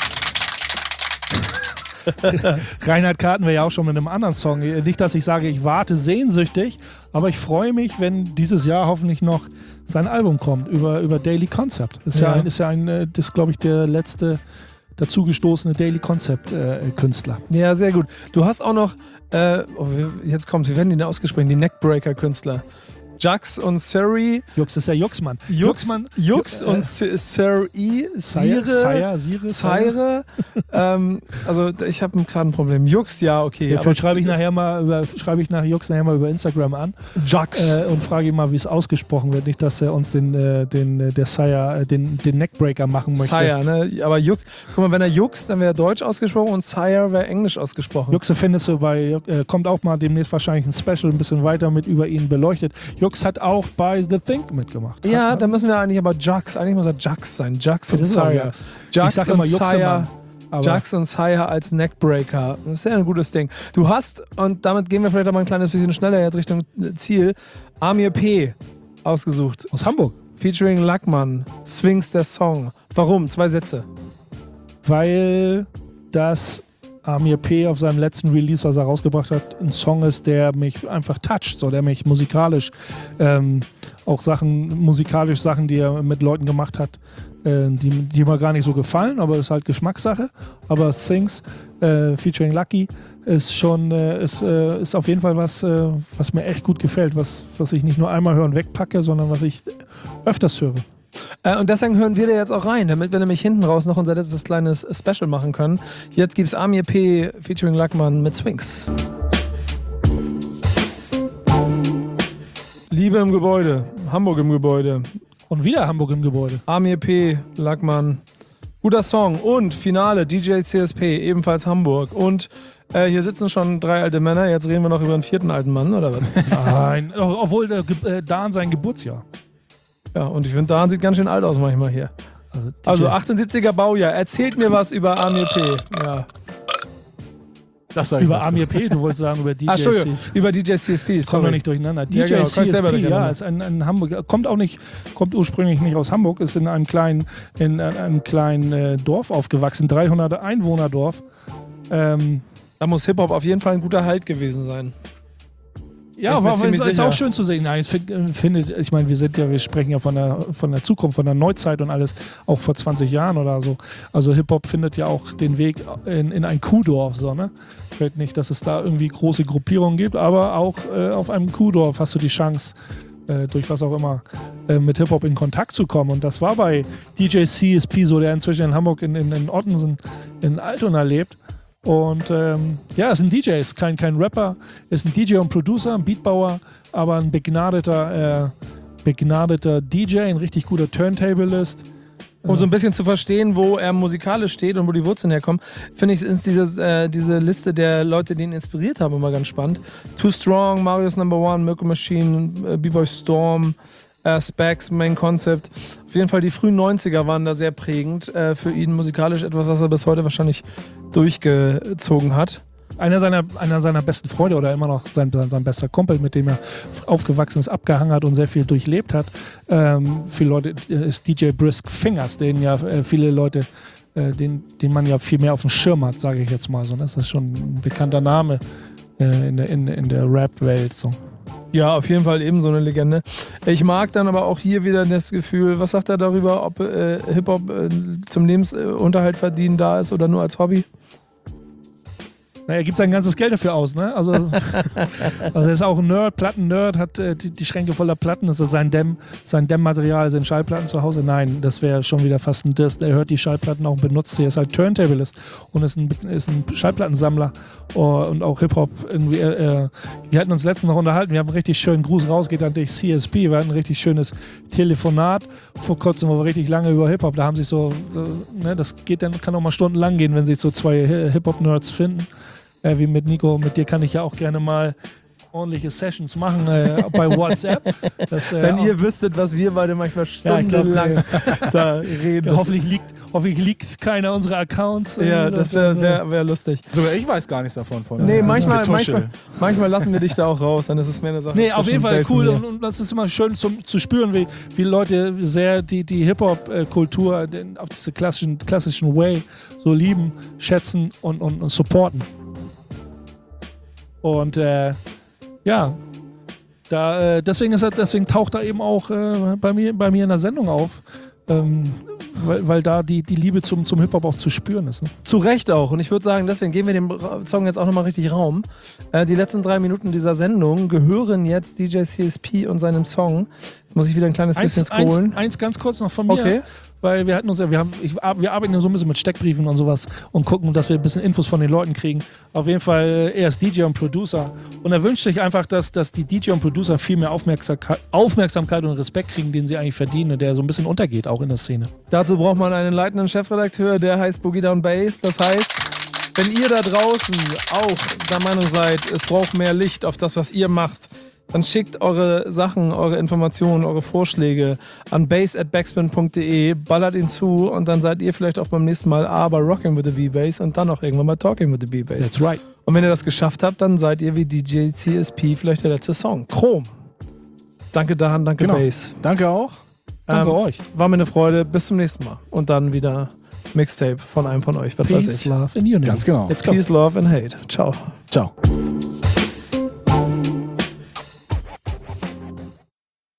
Reinhard K. hatten wir ja auch schon mit einem anderen Song. Nicht, dass ich sage, ich warte sehnsüchtig, aber ich freue mich, wenn dieses Jahr hoffentlich noch sein Album kommt über, über Daily Concept. Das ist ja, Ja. ein, ist ja ein, das glaube ich, der letzte dazugestoßene Daily Concept äh, Künstler. Ja, sehr gut. Du hast auch noch, äh, oh, jetzt kommt, wie werden die denn ausgesprochen? Die Neckbreaker-Künstler. Jux und Surrey. Jux ist ja Juxmann. Jux, Juxmann, Jux äh, und Surrey. Sire, Sire, Sire, Zaire. ähm, also ich habe gerade ein Problem. Jux, ja, okay. Ja, vielleicht schreibe ich nachher mal über, schreibe ich nach Jux nachher mal über Instagram an. Jux. Äh, und frage ihn mal, wie es ausgesprochen wird. Nicht, dass er uns den, äh, den äh, der Sire, äh, den, den Neckbreaker machen möchte. Sire, ne? Aber Jux, guck mal, wenn er Jux, dann wäre er deutsch ausgesprochen und Sire wäre englisch ausgesprochen. Juxe findest du bei, äh, kommt auch mal demnächst wahrscheinlich ein Special ein bisschen weiter mit über ihn beleuchtet. Jux hat auch bei The Think mitgemacht. Ja, hat, da müssen wir eigentlich aber Jux, eigentlich muss er Jux sein. Jux und Das ist auch Sire. Jux. Jux Ich sag und immer Sire. Juxemann. Aber Jux und Sire als Neckbreaker. Das ist ja ein gutes Ding. Du hast, und damit gehen wir vielleicht auch mal ein kleines bisschen schneller jetzt Richtung Ziel, Amir P. ausgesucht. aus Hamburg. Featuring Lackmann. Swings der Song. Warum? Zwei Sätze. Weil das Amir P. auf seinem letzten Release, was er rausgebracht hat, ein Song ist, der mich einfach toucht, so, der mich musikalisch, ähm, auch Sachen, musikalisch Sachen, die er mit Leuten gemacht hat, äh, die, die mir gar nicht so gefallen, aber ist halt Geschmackssache. Aber Things, äh, featuring Lucky, ist schon, äh, ist, äh, ist auf jeden Fall was, äh, was mir echt gut gefällt, was, was ich nicht nur einmal hören wegpacke, sondern was ich öfters höre. Äh, und deswegen hören wir da jetzt auch rein, damit wir nämlich hinten raus noch unser letztes kleines Special machen können. Jetzt gibt's Amir P. featuring Lackmann mit Swings. Liebe im Gebäude, Hamburg im Gebäude, Und wieder Hamburg im Gebäude. Amir P. Lackmann. Guter Song. Und Finale, D J C S P, ebenfalls Hamburg. Und äh, hier sitzen schon drei alte Männer. Jetzt reden wir noch über einen vierten alten Mann, oder was? Nein, obwohl der, Ge- äh, Dan sein Geburtsjahr. Ja, und ich finde, Dan sieht ganz schön alt aus manchmal hier. Also, D J Also achtundsiebziger Baujahr. Erzählt mir was über Amir P. Ja. Das sag ich über dazu. Amir P., du wolltest sagen über D J Ach, C. Entschuldigung, über D J C S P. Kommen wir Sorry. nicht durcheinander. D Ja, J genau, komm ich selber C S P, ja, durcheinander. ist ein, ein Hamburger, kommt auch nicht, kommt ursprünglich nicht aus Hamburg, ist in einem kleinen, in einem kleinen äh, Dorf aufgewachsen, dreihundert Einwohnerdorf. Ähm, Da muss Hip-Hop auf jeden Fall ein guter Halt gewesen sein. ja, Ich bin aber es ziemlich ist sicher. auch schön zu sehen. Nein, ich find- finde, ich meine, wir sind ja, wir sprechen ja von der, von der Zukunft, von der Neuzeit und alles, auch vor zwanzig Jahren oder so. Also Hip-Hop findet ja auch den Weg in, in ein Kuhdorf, so, ne? Ich weiß nicht, dass es da irgendwie große Gruppierungen gibt, aber auch äh, auf einem Kuhdorf hast du die Chance, äh, durch was auch immer, äh, mit Hip-Hop in Kontakt zu kommen. Und das war bei D J C S P so, der inzwischen in Hamburg in, in, in Ottensen, in Altona lebt. Und ähm, ja, ist ein D J, ist kein, kein Rapper, ist ein D J und Producer, ein Beatbauer, aber ein begnadeter, äh, begnadeter D J, ein richtig guter Turntablist. Um so ein bisschen zu verstehen, wo er musikalisch steht und wo die Wurzeln herkommen, finde ich, ist dieses, äh, diese Liste der Leute, die ihn inspiriert haben, immer ganz spannend. Too Strong, Marius Number One, Mirko Machine, äh, B-Boy Storm, äh, Specs, Main Concept. Auf jeden Fall die frühen neunziger waren da sehr prägend äh, für ihn musikalisch, etwas, was er bis heute wahrscheinlich durchgezogen hat. Einer seiner, einer seiner besten Freunde oder immer noch sein, sein bester Kumpel, mit dem er aufgewachsen ist, abgehangen hat und sehr viel durchlebt hat. Ähm, viele Leute ist D J Brisk Fingers, den ja äh, viele Leute, äh, den, den man ja viel mehr auf dem Schirm hat, sage ich jetzt mal so. Das ist schon ein bekannter Name äh, in der, in, in der Rap-Welt. So. Ja, auf jeden Fall eben so eine Legende. Ich mag dann aber auch hier wieder das Gefühl, was sagt er darüber, ob äh, Hip-Hop äh, zum Lebensunterhalt verdienen da ist oder nur als Hobby? Na, er gibt sein ganzes Geld dafür aus, ne? Also, also er ist auch ein Nerd, Platten-Nerd, hat äh, die, die Schränke voller Platten. Das ist sein Dämm, sein Dämmmaterial, sind Schallplatten zu Hause. Nein, das wäre schon wieder fast ein Diss. Er hört die Schallplatten auch und benutzt sie. Er ist halt Turntablist und ist ein, ist ein Schallplattensammler oh, und auch Hip-Hop. Irgendwie, äh, äh, wir hatten uns letztens noch unterhalten. Wir haben einen richtig schönen Gruß rausgeht an dich, C S P. Wir hatten ein richtig schönes Telefonat vor kurzem, wo wir richtig lange über Hip-Hop. Da haben sich so, so ne, das geht dann, kann auch mal stundenlang gehen, wenn sich so zwei Hip-Hop-Nerds finden. Äh, wie mit Nico, mit dir kann ich ja auch gerne mal ordentliche Sessions machen äh, bei WhatsApp. Das, äh, Wenn ihr wüsstet, was wir beide manchmal Ja, ich glaub, stundenlang da reden. ja, hoffentlich, liegt, hoffentlich liegt keiner unserer Accounts. äh, Ja, das wäre wär, wär lustig. Sogar ich weiß gar nichts davon. Von Nee, äh, manchmal, Getuschel. manchmal, manchmal lassen wir dich da auch raus, dann ist es mehr eine Sache. Nee, auf zwischen jeden Fall Bass cool und und, mir. und das ist immer schön zum, zu spüren, wie, wie Leute sehr die, die Hip-Hop-Kultur den- auf diese klassischen, klassischen Way so lieben, schätzen und, und, und supporten. Und äh, ja, da, äh, deswegen, ist er, deswegen taucht er eben auch äh, bei, mir, bei mir in der Sendung auf, ähm, weil, weil da die, die Liebe zum, zum Hip-Hop auch zu spüren ist. Ne? Zu Recht auch. Und ich würde sagen, deswegen geben wir dem Ra- Song jetzt auch nochmal richtig Raum. Äh, die letzten drei Minuten dieser Sendung gehören jetzt D J C S P und seinem Song. Jetzt muss ich wieder ein kleines bisschen Eins, scrollen. eins, eins ganz kurz noch von mir. Okay. Weil wir hatten uns ja, wir haben, ich, wir arbeiten ja so ein bisschen mit Steckbriefen und sowas und gucken, dass wir ein bisschen Infos von den Leuten kriegen. Auf jeden Fall, er ist D J und Producer. Und er wünscht sich einfach, dass, dass die D J und Producer viel mehr Aufmerksamkeit, Aufmerksamkeit und Respekt kriegen, den sie eigentlich verdienen und der so ein bisschen untergeht, auch in der Szene. Dazu braucht man einen leitenden Chefredakteur, der heißt Boogie Down Bass. Das heißt, wenn ihr da draußen auch der Meinung seid, es braucht mehr Licht auf das, was ihr macht, dann schickt eure Sachen, eure Informationen, eure Vorschläge an bass at backspin punkt de, ballert ihn zu und dann seid ihr vielleicht auch beim nächsten Mal A bei Rocking with the B-Bass und dann auch irgendwann bei Talking with the B-Bass. That's right. Und wenn ihr das geschafft habt, dann seid ihr wie D J C S P vielleicht der letzte Song. Chrom. Danke Dahan, danke Genau. Bass. Danke auch. Danke Ähm, euch. War mir eine Freude. Bis zum nächsten Mal. Und dann wieder Mixtape von einem von euch. Was weiß Peace, ich. love and unity. Ganz genau. Let's go. Peace, Love and Hate. Ciao. Ciao.